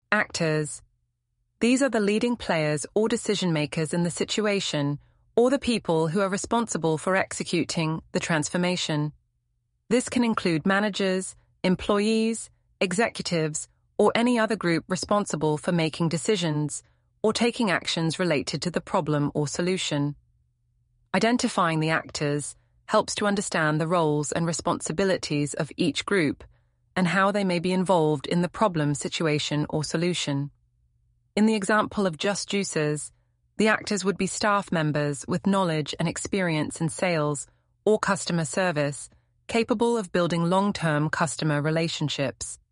Actors. These are the leading players or decision-makers in the situation, or the people who are responsible for executing the transformation. This can include managers, employees, executives, or any other group responsible for making decisions or taking actions related to the problem or solution. Identifying the actors helps to understand the roles and responsibilities of each group and how they may be involved in the problem, situation, or solution. In the example of Just Juicers, the actors would be staff members with knowledge and experience in sales or customer service, capable of building long-term customer relationships.